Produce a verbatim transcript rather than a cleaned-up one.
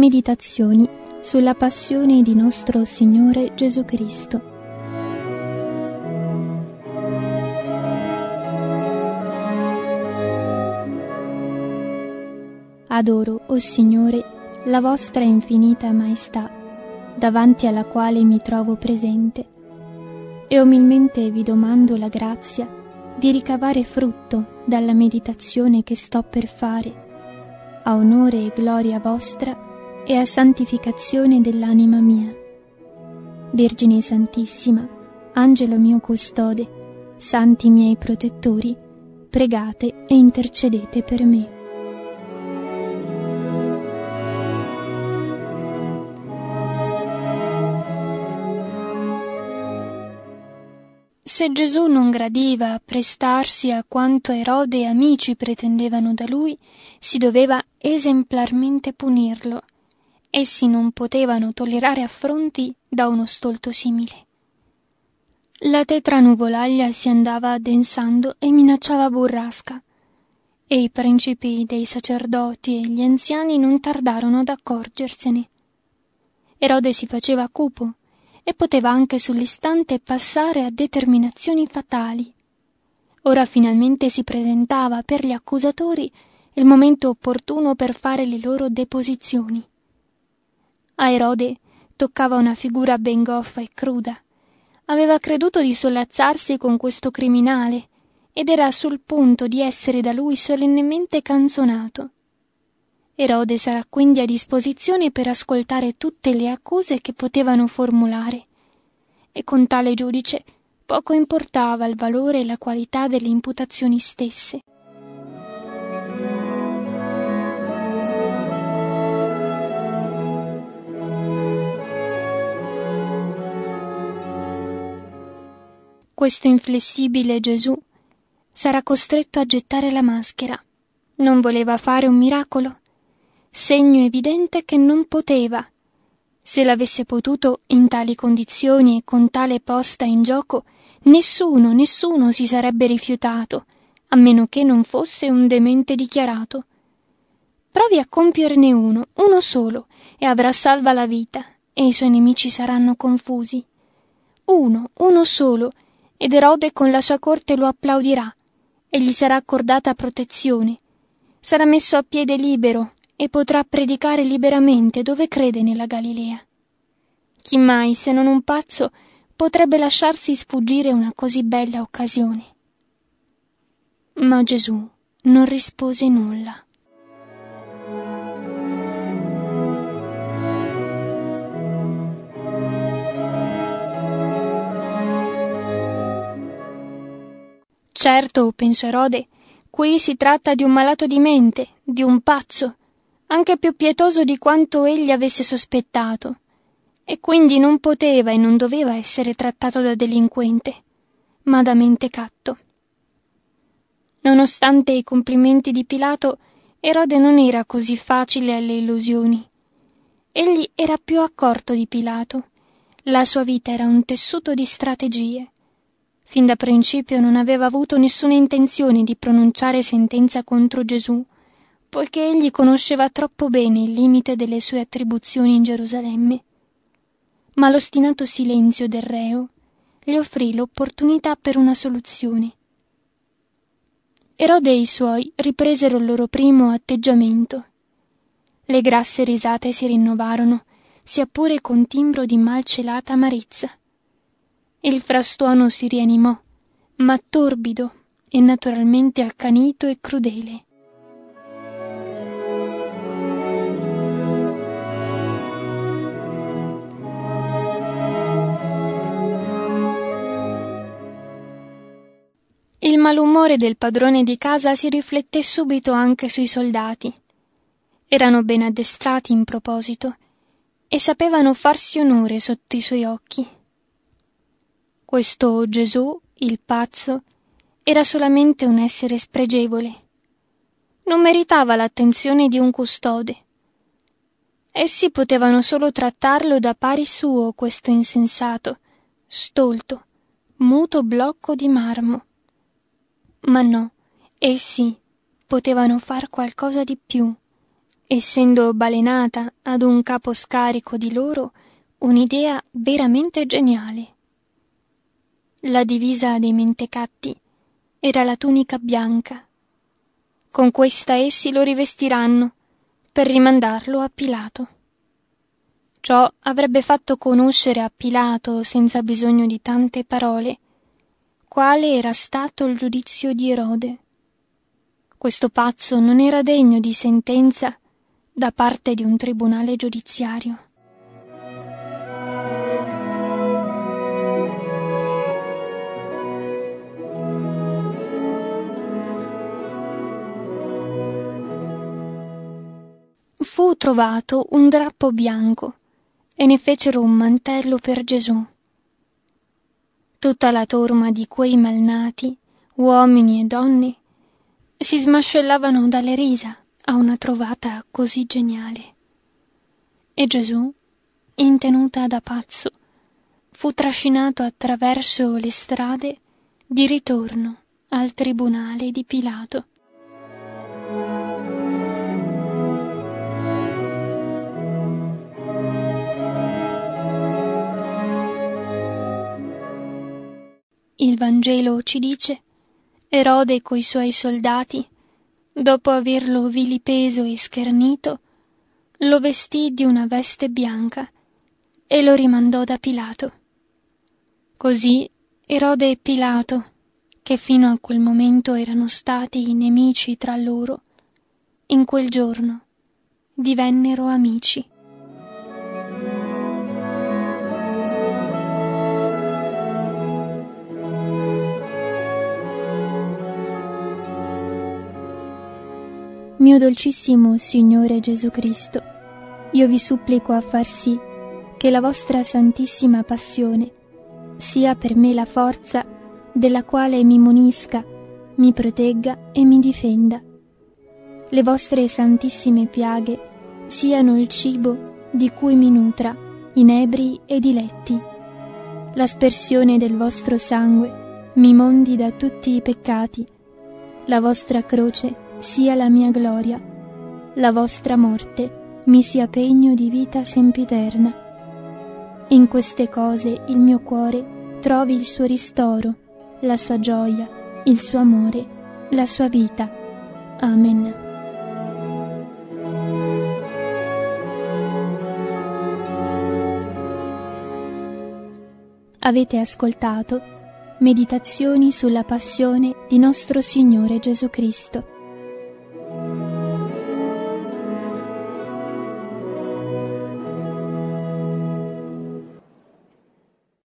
Meditazioni sulla passione di nostro Signore Gesù Cristo. Adoro, o Signore, la vostra infinita maestà, davanti alla quale mi trovo presente, e umilmente vi domando la grazia di ricavare frutto dalla meditazione che sto per fare, a onore e gloria vostra e a santificazione dell'anima mia. Vergine Santissima, Angelo mio custode, santi miei protettori, pregate e intercedete per me. Se Gesù non gradiva prestarsi a quanto Erode e amici pretendevano da lui, si doveva esemplarmente punirlo. Essi non potevano tollerare affronti da uno stolto simile. La tetra nuvolaglia si andava addensando e minacciava burrasca, e i principi dei sacerdoti e gli anziani non tardarono ad accorgersene. Erode si faceva cupo e poteva anche sull'istante passare a determinazioni fatali. Ora finalmente si presentava per gli accusatori il momento opportuno per fare le loro deposizioni. A Erode toccava una figura ben goffa e cruda. Aveva creduto di sollazzarsi con questo criminale ed era sul punto di essere da lui solennemente canzonato. Erode sarà quindi a disposizione per ascoltare tutte le accuse che potevano formulare, e con tale giudice poco importava il valore e la qualità delle imputazioni stesse. Questo inflessibile Gesù sarà costretto a gettare la maschera. Non voleva fare un miracolo? Segno evidente che non poteva. Se l'avesse potuto in tali condizioni e con tale posta in gioco, nessuno, nessuno si sarebbe rifiutato, a meno che non fosse un demente dichiarato. Provi a compierne uno, uno solo, e avrà salva la vita, e i suoi nemici saranno confusi. Uno, uno solo, ed Erode con la sua corte lo applaudirà, e gli sarà accordata protezione. Sarà messo a piede libero, e potrà predicare liberamente dove crede nella Galilea. Chi mai, se non un pazzo, potrebbe lasciarsi sfuggire una così bella occasione? Ma Gesù non rispose nulla. Certo, pensò Erode, qui si tratta di un malato di mente, di un pazzo, anche più pietoso di quanto egli avesse sospettato, e quindi non poteva e non doveva essere trattato da delinquente, ma da mentecatto. Nonostante i complimenti di Pilato, Erode non era così facile alle illusioni. Egli era più accorto di Pilato. La sua vita era un tessuto di strategie. Fin da principio non aveva avuto nessuna intenzione di pronunciare sentenza contro Gesù, poiché egli conosceva troppo bene il limite delle sue attribuzioni in Gerusalemme. Ma l'ostinato silenzio del reo gli offrì l'opportunità per una soluzione. Erode e i suoi ripresero il loro primo atteggiamento. Le grasse risate si rinnovarono, sia pure con timbro di malcelata amarezza. Il frastuono si rianimò, ma torbido e naturalmente accanito e crudele. Il malumore del padrone di casa si rifletté subito anche sui soldati. Erano ben addestrati in proposito e sapevano farsi onore sotto i suoi occhi. Questo Gesù, il pazzo, era solamente un essere spregevole. Non meritava l'attenzione di un custode. Essi potevano solo trattarlo da pari suo, questo insensato, stolto, muto blocco di marmo. Ma no, essi potevano far qualcosa di più, essendo balenata ad un caposcarico di loro un'idea veramente geniale. La divisa dei mentecatti era la tunica bianca. Con questa essi lo rivestiranno per rimandarlo a Pilato. Ciò avrebbe fatto conoscere a Pilato, senza bisogno di tante parole, quale era stato il giudizio di Erode. Questo pazzo non era degno di sentenza da parte di un tribunale giudiziario. Fu trovato un drappo bianco e ne fecero un mantello per Gesù. Tutta la torma di quei malnati, uomini e donne, si smascellavano dalle risa a una trovata così geniale. E Gesù, in tenuta da pazzo, fu trascinato attraverso le strade di ritorno al tribunale di Pilato. Il Vangelo ci dice: Erode coi suoi soldati, dopo averlo vilipeso e schernito, lo vestì di una veste bianca e lo rimandò da Pilato. Così Erode e Pilato, che fino a quel momento erano stati nemici tra loro, in quel giorno divennero amici. Mio dolcissimo Signore Gesù Cristo, io vi supplico a far sì che la vostra santissima passione sia per me la forza della quale mi munisca, mi protegga e mi difenda. Le vostre santissime piaghe siano il cibo di cui mi nutra, inebri e diletti. L'aspersione del vostro sangue mi mondi da tutti i peccati. La vostra croce sia la mia gloria, la vostra morte mi sia pegno di vita sempiterna. In queste cose il mio cuore trovi il suo ristoro, la sua gioia, il suo amore, la sua vita. Amen. Avete ascoltato Meditazioni sulla passione di nostro Signore Gesù Cristo.